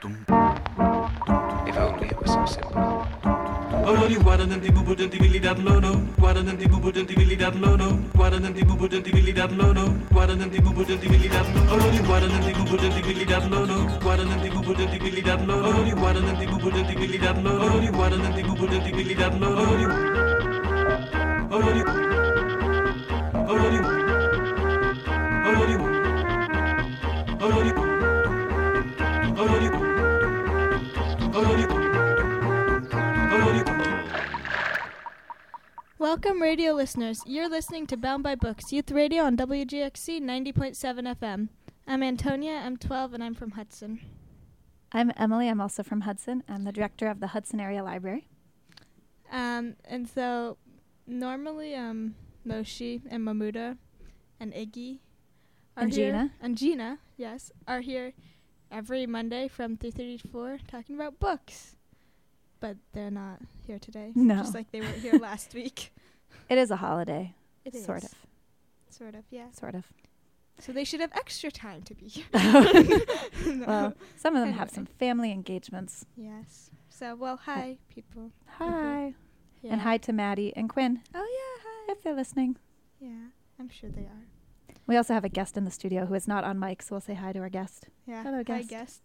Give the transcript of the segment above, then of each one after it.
If only it was so simple. Welcome, radio listeners. You're listening to Bound by Books, Youth Radio on WGXC 90.7 FM. I'm Antonia, I'm 12, and I'm from Hudson. I'm Emily, I'm also from Hudson. I'm the director of the Hudson Area Library. And so, normally, Moshi and Mamuda and Iggy are And here. Gina. And Gina, yes, are here every Monday from 3:30 to 4 talking about books. But they're not here today. No. Just like they were here last week. It is a holiday. It is. Sort of. Sort of, yeah. Sort of. So they should have extra time to be here. No. Well, some of them have Anyway. some family engagements. Yes. So, well, hi, people. Hi. Yeah. And hi to Maddie and Quinn, Oh, yeah, hi. if they're listening. Yeah, I'm sure they are. We also have a guest in the studio who is not on mic, so we'll say hi to our guest. Yeah. Hello, Hi, guest. guest.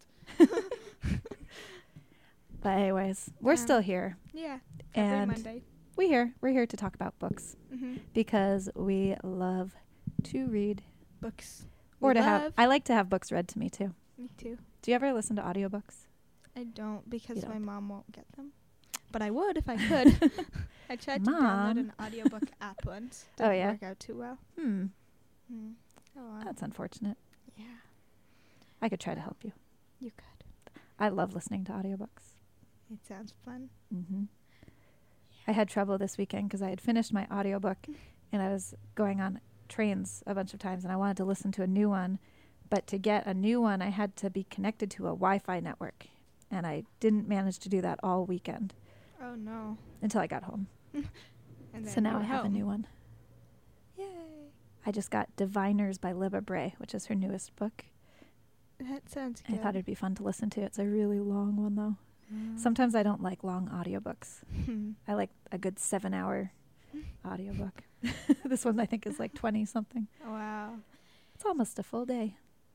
But anyways, we're still here. Yeah. Every And Monday. we're here to talk about books Mm-hmm. because we love to read Books. or We to have. love- I like to have books read to me too. Me too. Do you ever listen to audiobooks? I don't because You my don't. mom won't get them. But I would if I could. I tried to Mom. download an audiobook app once. Oh, Didn't yeah? work out too well. Hmm. Mm. Oh, well. That's unfortunate. Yeah. I could try to help you. You could. I love listening to audiobooks. It sounds fun. Mm-hmm. I had trouble this weekend because I had finished my audiobook and I was going on trains a bunch of times and I wanted to listen to a new one. But to get a new one, I had to be connected to a Wi-Fi network. And I didn't manage to do that all weekend Oh, no. until I got home. And So then now you're I have a home. new one. Yay. I just got Diviners by Libba Bray, which is her newest book. That sounds good. I thought it'd be fun to listen to. It's a really long one, though. Mm. Sometimes I don't like long audiobooks. Hmm. I like a good 7-hour audiobook. This one I think is like 20-something. Wow. It's almost a full day,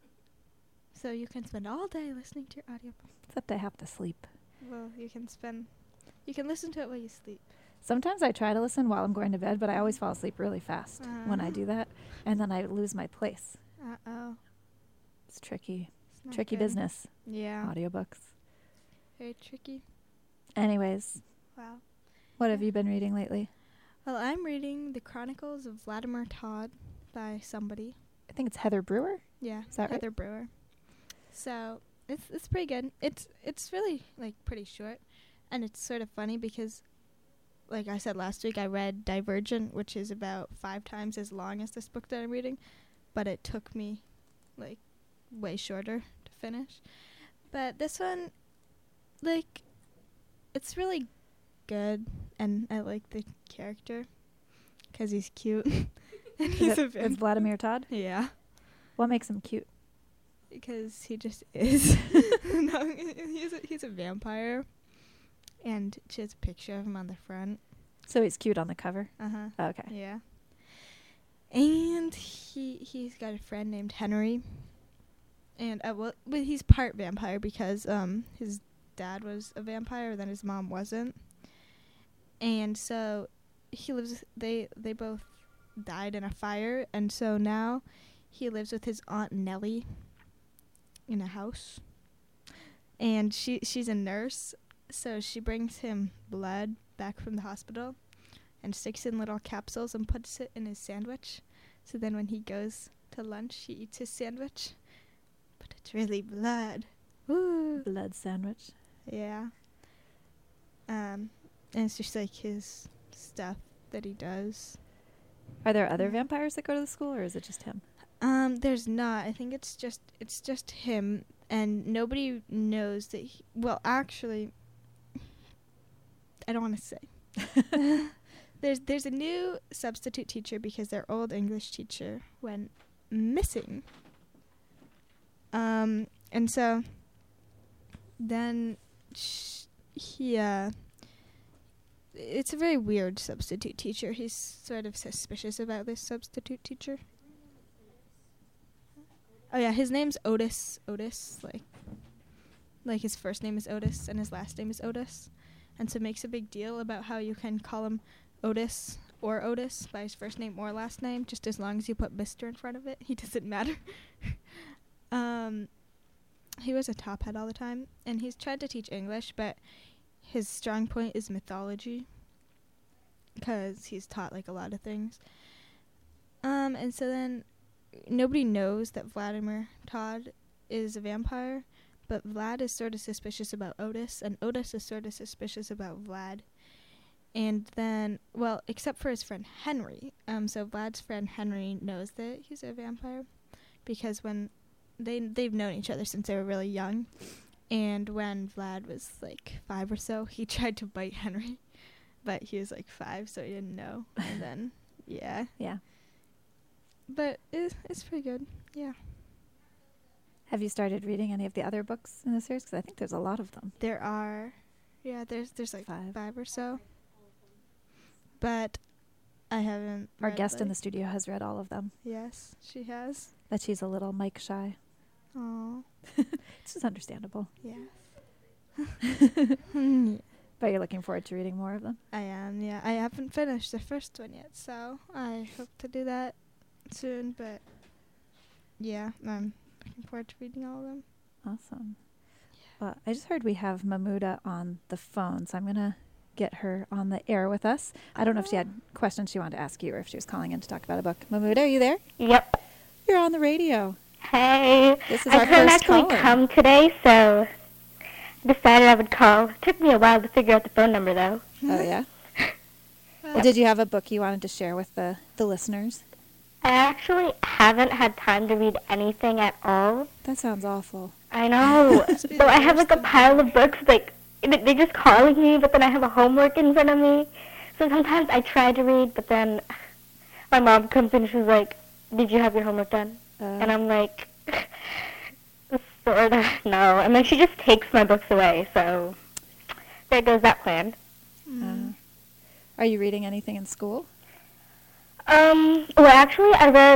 So you can spend all day listening to your audiobook. except I have to sleep. Well, you can listen to it while you sleep. Sometimes I try to listen while I'm going to bed, but I always fall asleep really fast when I do that, and then I lose my place. Uh-oh. It's tricky. It's not Tricky good. business, Yeah. audiobooks. Very tricky. Anyways, Wow. what have Yeah. you been reading lately? Well, I'm reading The Chronicles of Vladimir Todd by somebody. I think it's Heather Brewer. Yeah, Is that right? Heather Brewer. So it's pretty good. It's really like pretty short, and it's sort of funny because, like I said last week, I read Divergent, which is about 5 times as long as this book that I'm reading, but it took me like way shorter to finish. But this one, like, it's really good, and I like the character because he's cute. And he's a It's Vladimir Todd. yeah. What makes him cute? Because he just is. No, he's a vampire. And she has a picture of him on the front. So he's cute on the cover. Uh-huh. Okay. Yeah. And he's got a friend named Henry. And, well, he's part vampire because his dad was a vampire, then his mom wasn't. And so he lives, they both died in a fire, and so now he lives with his Aunt Nellie in a house. And she's a nurse, so she brings him blood back from the hospital and sticks in little capsules and puts it in his sandwich. So then when he goes to lunch, he eats his sandwich. But it's really blood. Woo. Blood sandwich. Yeah. And it's just like his stuff that he does. Are there other vampires that go to the school, or is it just him? There's not. I think it's just him, and nobody knows that well, actually, I don't want to say. There's a new substitute teacher because their old English teacher went missing. And so then he it's a very weird substitute teacher. He's sort of suspicious about this substitute teacher. Oh yeah, his name's Otis. Like his first name is Otis and his last name is Otis. And so makes a big deal about how you can call him Otis or Otis by his first name or last name, just as long as you put Mr. in front of it. He doesn't matter. He was a top hat all the time, and he's tried to teach English, but his strong point is mythology, because he's taught like a lot of things. And so then nobody knows that Vladimir Todd is a vampire, but Vlad is sort of suspicious about Otis, and Otis is sort of suspicious about Vlad. And then, well, except for his friend Henry. So Vlad's friend Henry knows that he's a vampire, because when they've known each other since they were really young. And when Vlad was like 5 or so, he tried to bite Henry, but he was like 5, so he didn't know. And then, yeah. Yeah. But it's pretty good. Yeah. Have you started reading any of the other books in the series? Because I think there's a lot of them. There are, yeah, there's like 5 or so. But I haven't. Our guest in the studio has read all of them. Yes, she has. But she's a little Mike shy. Oh. It's just understandable. Yes. But you're looking forward to reading more of them? I am, yeah. I haven't finished the first one yet, so I hope to do that soon. But yeah, I'm looking forward to reading all of them. Awesome. Well, I just heard we have Mahmouda on the phone, so I'm going to get her on the air with us. I don't know if she had questions she wanted to ask you or if she was calling in to talk about a book. Mahmouda, are you there? Yep. You're on the radio. Hey. This is I our couldn't first actually caller. come today, so decided I would call. It took me a while to figure out the phone number, though. Oh, yeah? Well, did you have a book you wanted to share with the listeners? I actually haven't had time to read anything at all. That sounds awful. I know. So I have like a pile of books, like they're just calling me, but then I have a homework in front of me. So sometimes I try to read, but then my mom comes in and she's like, "Did you have your homework done?" And I'm like, sort of, no. And then she just takes my books away, so there goes that plan. Are you reading anything in school? Well, actually,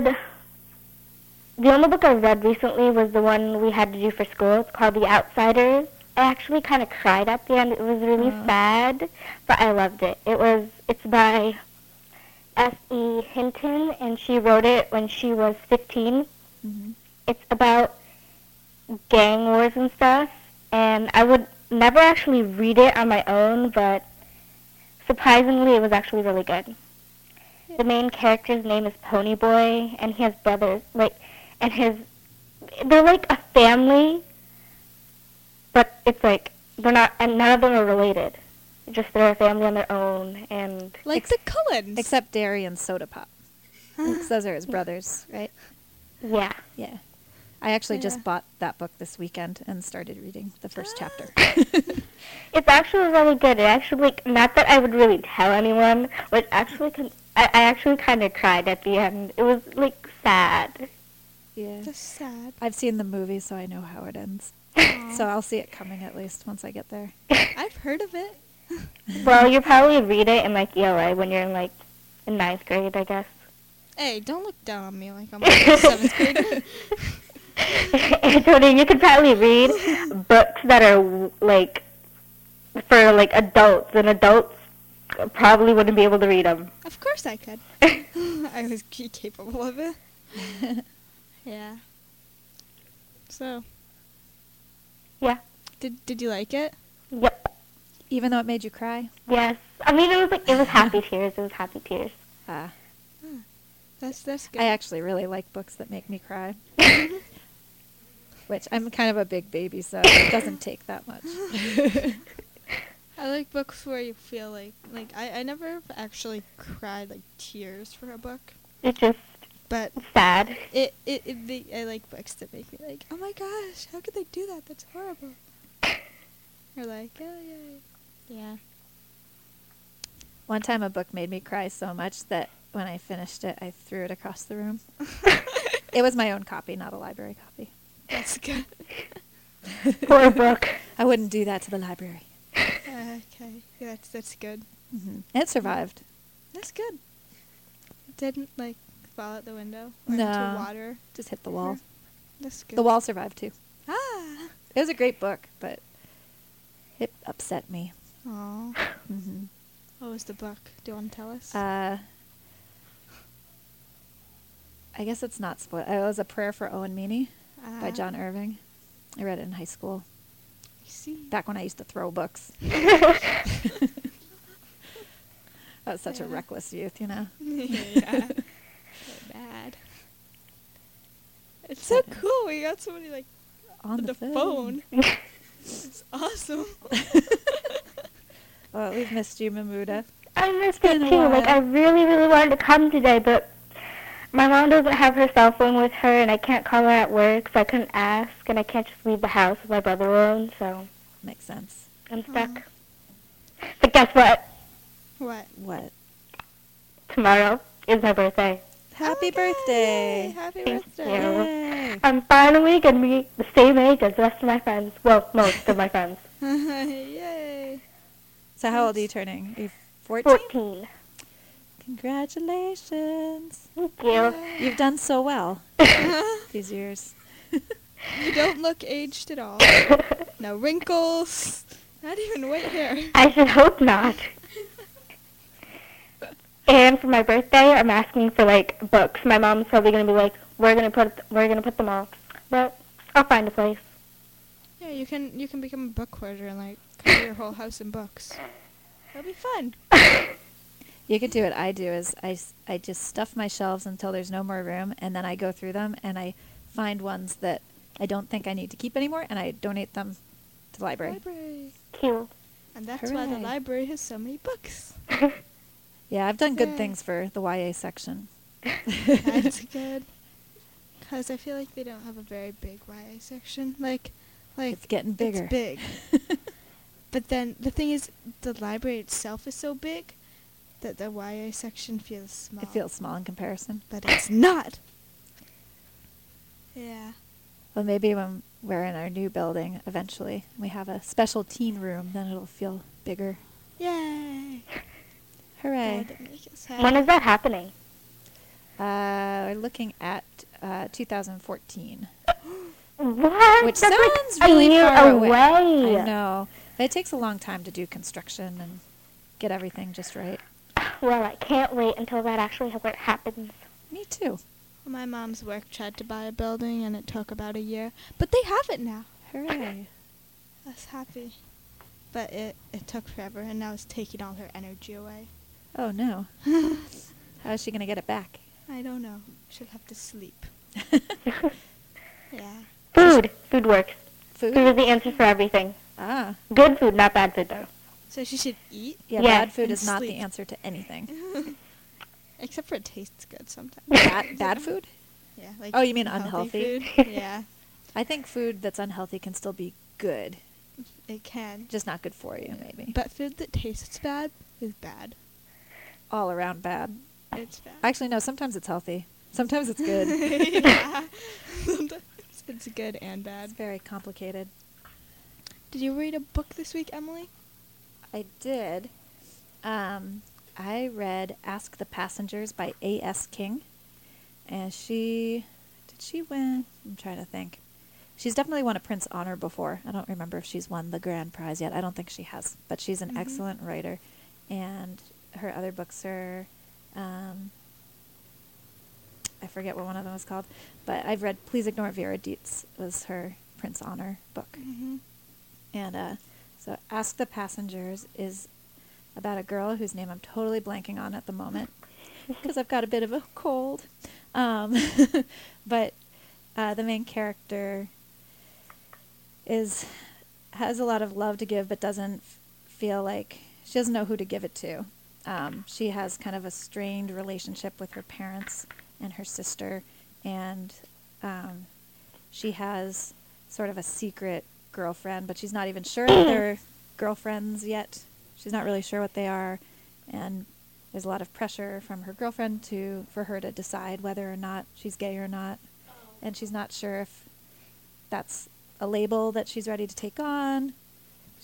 the only book I read recently was the one we had to do for school. It's called The Outsiders. I actually kind of cried at the end. It was really sad, but I loved it. It's by S.E. Hinton, and she wrote it when she was 15. Mm-hmm. It's about gang wars and stuff, and I would never actually read it on my own, but surprisingly, it was actually really good. The main character's name is Ponyboy, and he has brothers, they're like a family, but it's like, and none of them are related. Just they're a family on their own, and... Like the Cullens. Except Derry and Soda Pop. Because those are his brothers, right? Yeah. Yeah. I actually just bought that book this weekend and started reading the first chapter. It's actually really good. It actually, not that I would really tell anyone, but actually, I actually kind of cried at the end. It was, like, sad. Yeah. That's sad. I've seen the movie, so I know how it ends. So I'll see it coming at least once I get there. I've heard of it. Well, you'll probably read it in, like, ELA when you're in, like, in 9th grade, I guess. Hey, don't look down on me like I'm in 7th grade. Tony, you could probably read books that are, like, for, like, adults, and adults probably wouldn't be able to read them. Of course I could. I was capable of it. Yeah. So. Yeah. Did you like it? Yep. Even though it made you cry? Yes. I mean, it was happy tears. It was happy tears. That's good. I actually really like books that make me cry. Which, I'm kind of a big baby, so it doesn't take that much. I like books where you feel like I never actually cried like tears for a book. It's just But sad. I like books that make me like, oh my gosh, how could they do that? That's horrible. Or like, oh yeah. One time a book made me cry so much that when I finished it, I threw it across the room. It was my own copy, not a library copy. That's good. Poor book. I wouldn't do that to the library. Okay, yeah, that's good. And it survived. That's good. It didn't like fall out the window or No. into water. Just hit the wall. That's good. The wall survived too. Ah. It was a great book, but it upset me. Aw. Mm-hmm. What was the book? Do you want to tell us? I guess it's not spoiled. It was A Prayer for Owen Meany by John Irving. I read it in high school, I see. back when I used to throw books. I was such a Yeah. reckless youth, you know. Yeah. So bad. It's so cool. We got somebody like On the the phone. It's awesome. Oh, we've missed you, Mamuda. I missed been it a too. Like, while. I really, really wanted to come today, but my mom doesn't have her cell phone with her, and I can't call her at work, so I couldn't ask, and I can't just leave the house with my brother alone, so Makes sense. I'm stuck. But guess what? What? What? Tomorrow is my birthday. Happy Okay, birthday! yay, happy Thank birthday. you. Yay! I'm finally going to be the same age as the rest of my friends. Well, most of my friends. Yay. So how old are you turning? Are you 14? 14. Congratulations. Thank you. You've done so well these years. You don't look aged at all. No wrinkles. Not even white hair. I should hope not. And for my birthday, I'm asking for like books. My mom's probably gonna be like, "We're gonna put them all," but I'll find a place. Yeah, you can become a book hoarder and like cover your whole house in books. That'll be fun. You could do what I do is I just stuff my shelves until there's no more room, and then I go through them and I find ones that I don't think I need to keep anymore, and I donate them to the library. Library. Cute. And that's why the Hooray. library has so many books. Yeah, I've done good Yay. things for the YA section. That's good. Because I feel like they don't have a very big YA section. Like It's getting bigger. It's big. But then the thing is, the library itself is so big that the YA section feels small. It feels small in comparison. But it's not. Yeah. Well, maybe when we're in our new building eventually, we have a special teen room, then it'll feel bigger. Yay. Hooray. That'd make us happy. When is that happening? We're looking at 2014. What? Which That's sounds like really a year far away. I know. But it takes a long time to do construction and get everything just right. Well, I can't wait until that actually happens. Me too. My mom's work tried to buy a building and it took about a year. But they have it now. Hooray. I was happy. But it took forever and now it's taking all her energy away. Oh, no. How is she going to get it back? I don't know. She'll have to sleep. Yeah. Food. Food works. Food Food? is the answer for everything. Ah. Good food, not bad food, though. So she should eat? Yeah, Yeah, bad food and is not the sleep. answer to anything. Except for it tastes good sometimes. Bad food? Yeah. Like Oh, you mean unhealthy unhealthy? food. Yeah. I think food that's unhealthy can still be good, It can. just not good for you, maybe. But food that tastes bad is bad. All around bad. It's bad. Actually, no, sometimes it's healthy. Sometimes it's good. Yeah. Sometimes it's good and bad. It's very complicated. Did you read a book this week, Emily? I did. I read Ask the Passengers by A.S. King. And did she win? I'm trying to think. She's definitely won a Prince Honor before. I don't remember if she's won the grand prize yet. I don't think she has. But she's an Mhm. excellent writer. And her other books are, I forget what one of them was called. But I've read Please Ignore Vera Dietz was her Prince Honor book. Mm-hmm. And so Ask the Passengers is about a girl whose name I'm totally blanking on at the moment because I've got a bit of a cold. But the main character has a lot of love to give but doesn't feel like she doesn't know who to give it to. She has kind of a strained relationship with her parents and her sister, and she has sort of a secret girlfriend, but she's not even sure that they're girlfriends yet. She's not really sure what they are, and there's a lot of pressure from her girlfriend for her to decide whether or not she's gay or not, and she's not sure if that's a label that she's ready to take on,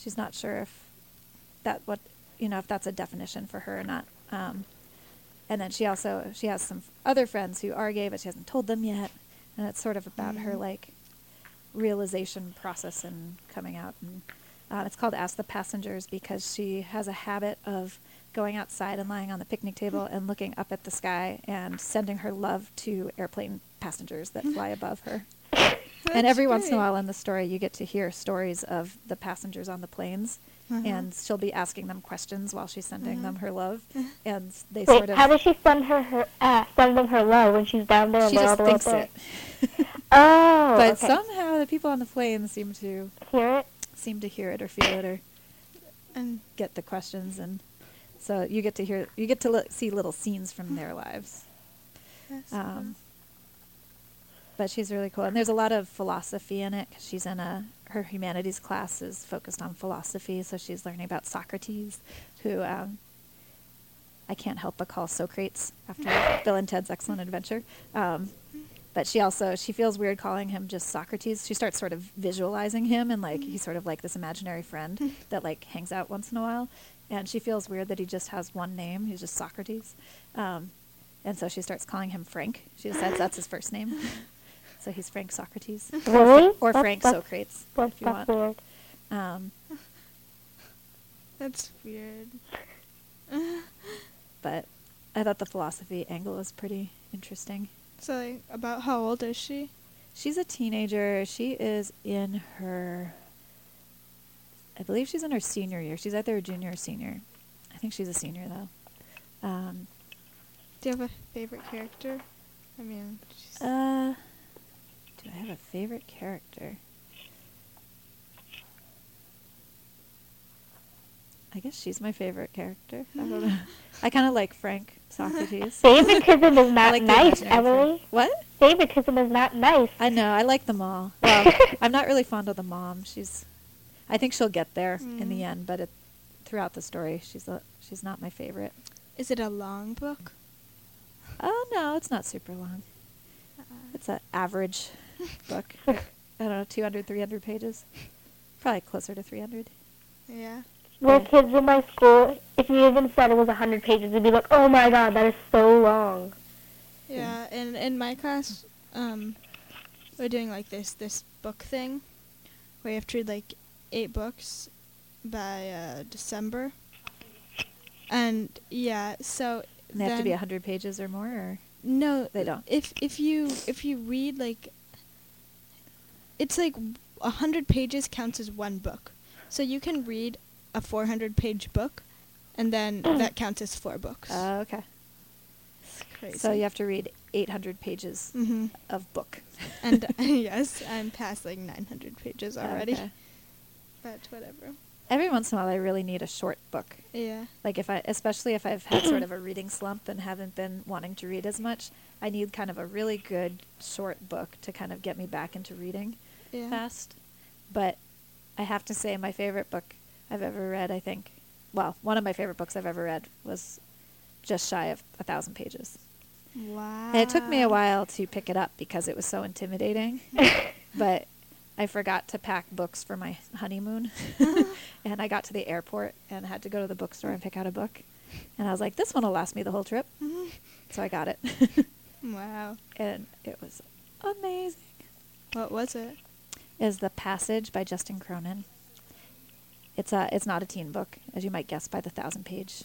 she's not sure if if that's a definition for her or not. And then she has some other friends who are gay, but she hasn't told them yet. And it's sort of about her like realization process and coming out. And it's called Ask the Passengers because she has a habit of going outside and lying on the picnic table and looking up at the sky and sending her love to airplane passengers that fly above her. And every once in a while in the story, you get to hear stories of the passengers on the planes. And she'll be asking them questions while she's sending them her love, and they Wait, sort of. how does she send them her love when she's down there? She and just they're all the way thinks up it. there? Oh, But okay. somehow the people on the plane seem to Hear it? or feel it or And get the questions, and so you get to see little scenes from their lives. But she's really cool, and there's a lot of philosophy in it 'cause she's in her humanities class is focused on philosophy, so she's learning about Socrates, who I can't help but call Socrates after Bill and Ted's Excellent Adventure. But she feels weird calling him just Socrates. She starts sort of visualizing him, and like he's sort of like this imaginary friend that like hangs out once in a while, and she feels weird that he just has one name. He's just Socrates, and so she starts calling him Frank. She decides that's his first name. So he's Frank Socrates. Really? Or Frank Socrates, if you That's want. weird. that's weird. But I thought the philosophy angle was pretty interesting. So, like, about how old is she? She's a teenager. She is in I believe she's in her senior year. She's either a junior or senior. I think she's a senior, though. Do you have a favorite character? I mean, she's Do I have a favorite character? I guess she's my favorite character. I don't know. I kind of like Frank Socrates. Favoritism is I not like the nice, imaginary Emily. friend. What? Favoritism is not nice. I know. I like them all. Well, I'm not really fond of the mom. I think she'll get there in the end, but throughout the story, she's not my favorite. Is it a long book? Oh no, it's not super long. It's an average book. I don't know, 200, 300 pages. Probably closer to 300. Yeah. There are kids in my school, if you even said it was 100 pages, they'd be like, oh my god, that is so long. Yeah, and in my class, we're doing like this book thing where you have to read like 8 books by December. And yeah, so And they have to be 100 pages or more, or no, they don't. If you read like, it's like 100 pages counts as one book, so you can read a 400-page book, and then that counts as 4 books. Oh, okay. It's crazy. So you have to read 800 pages of book. And yes, I'm past like 900 pages already. Okay. But whatever. Every once in a while, I really need a short book. Yeah. Like especially if I've had sort of a reading slump and haven't been wanting to read as much, I need kind of a really good short book to kind of get me back into reading Yeah. fast. But I have to say my favorite book I've ever read, one of my favorite books I've ever read was just shy of 1,000 pages. Wow. And it took me a while to pick it up because it was so intimidating. But I forgot to pack books for my honeymoon. And I got to the airport and had to go to the bookstore and pick out a book. And I was like, this one will last me the whole trip. So I got it. Wow. And it was amazing. What was it? Is The Passage by Justin Cronin. It's not a teen book, as you might guess by the 1,000-page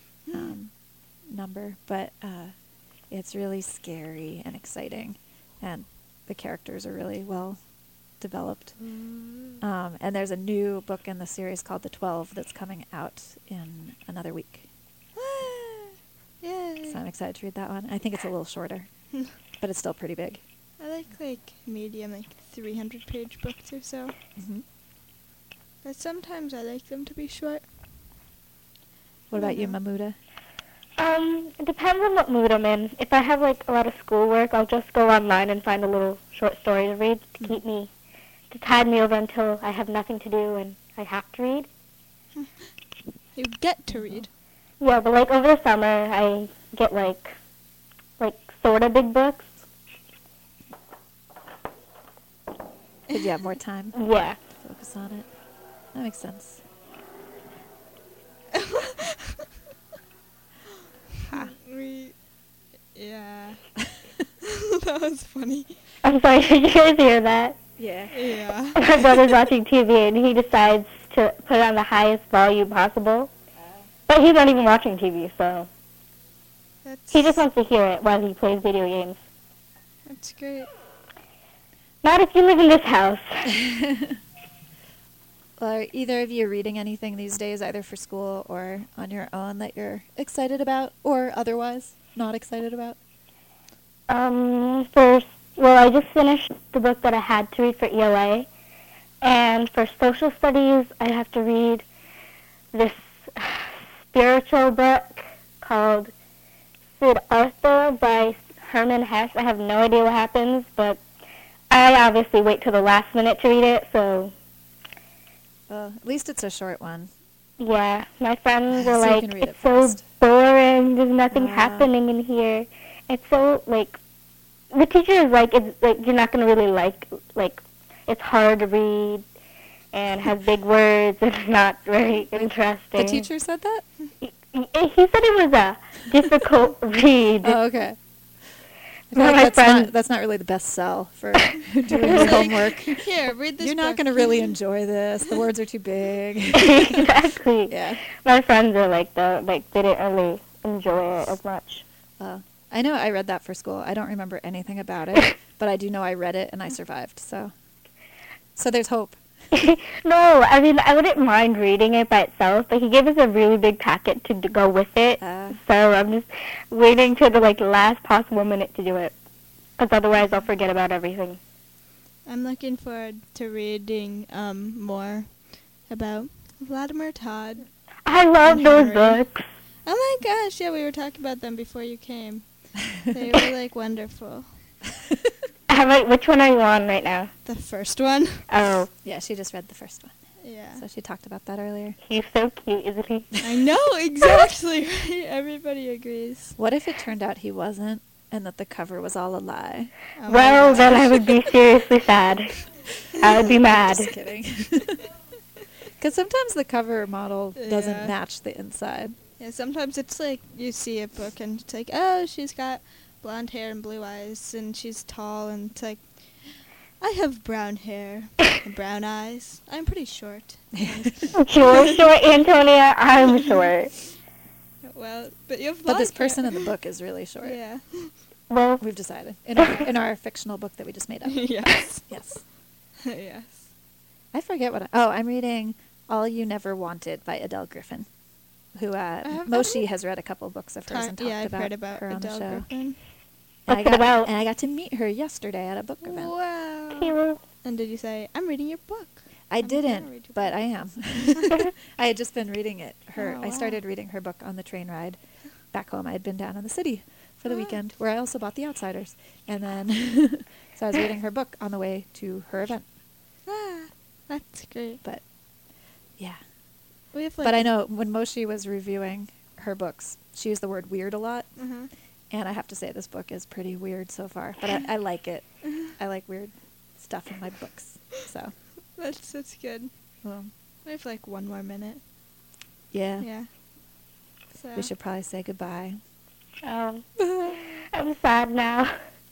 number, but it's really scary and exciting, and the characters are really well developed. And there's a new book in the series called The 12 that's coming out in another week. Yay. So I'm excited to read that one. I think it's a little shorter, but it's still pretty big. I like medium, like 300-page books or so. Mm-hmm. But sometimes I like them to be short. What about you, Mhm. Mamuda? It depends on what mood I'm in. If I have like a lot of schoolwork, I'll just go online and find a little short story to read to tide me over until I have nothing to do and I have to read. You get to read. Yeah, but like over the summer, I get like sort of big books. Did you have more time Yeah. to focus on it? That makes sense. Yeah. That was funny. I'm sorry, did you guys hear that? Yeah. Yeah. My brother's watching TV and he decides to put it on the highest volume possible. But he's not even watching TV, so he just wants to hear it while he plays video games. That's great. Not if you live in this house. Well, are either of you reading anything these days, either for school or on your own, that you're excited about, or otherwise not excited about? I just finished the book that I had to read for ELA. And for social studies, I have to read this spiritual book called Siddhartha by Herman Hesse. I have no idea what happens, but I obviously wait till the last minute to read it, so Well, at least it's a short one. yeah. My friends are So you like, can read it it's so fast." boring, there's nothing happening in here. It's so, like, the teacher is like, it's like, you're not going to really like, it's hard to read and has big words and it's not very interesting. The teacher said that? He said it was a difficult read. Oh, okay. I One feel of like my friends, that's not really the best sell for doing your homework. Here, read this You're not book. going to really enjoy this. The words are too big. exactly. Yeah. My friends are like, they didn't really enjoy it as much. I know I read that for school. I don't remember anything about it, but I do know I read it and I survived. So there's hope. No, I mean, I wouldn't mind reading it by itself, but he gave us a really big packet to go with it. So I'm just waiting to the last possible minute to do it, because otherwise I'll forget about everything. I'm looking forward to reading more about Vladimir Todd. I love And those Henry. books. Oh my gosh, yeah, we were talking about them before you came. They were wonderful. Which one are you on right now? The first one. Oh, Yeah, she just read the first one. Yeah. So she talked about that earlier. he's so cute, isn't he? I know, exactly. Right? Everybody agrees. What if it turned out he wasn't and that the cover was all a lie? Oh my Well, then I gosh. would be seriously sad. I would be mad. Just kidding. Because sometimes the cover model doesn't Yeah. match the inside. Yeah, sometimes it's you see a book and it's oh, she's got blonde hair and blue eyes and she's tall and it's I have brown hair and brown eyes. I'm pretty short. You're short, Antonia. I'm short. Well, but you have But blonde this person hair. in the book is really short. Yeah. Well, We've decided. In our fictional book that we just made up. Yes. Yes. Yes. I forget what I'm reading All You Never Wanted by Adele Griffin, who Moshi has read a couple books of hers and talked Yeah, I've about heard about her on the Adele show. Griffin. And What's it about? And I got to meet her yesterday at a book event. Wow. Taylor. And did you say, I'm reading your book? I I'm gonna didn't, read your but book. I am. I had just been reading it. Oh, I wow. started reading her book on the train ride back home. I had been down in the city for the Ah. weekend, where I also bought The Outsiders. And then, so I was reading her book on the way to her event. Ah, that's great. But, yeah. We have But I know when Moshi was reviewing her books, she used the word weird a lot. Uh-huh. And I have to say this book is pretty weird so far. But I like it. I like weird stuff in my books. So, That's good. well, We have one more minute. yeah. Yeah. So. We should probably say goodbye. I'm sad now.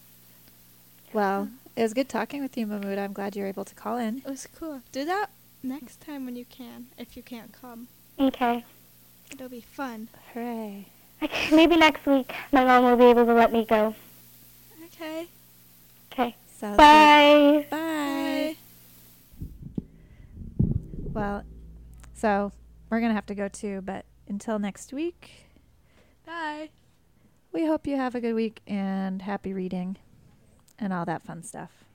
Well, it was good talking with you, Mahmood. I'm glad you were able to call in. It was cool. Do that next time when you can, if you can't come. Okay. It'll be fun. Hooray. Okay, maybe next week my mom will be able to let me go. Okay. Okay. Sounds Bye. good. Bye. Well, so we're going to have to go too, but until next week, Bye. we hope you have a good week and happy reading and all that fun stuff.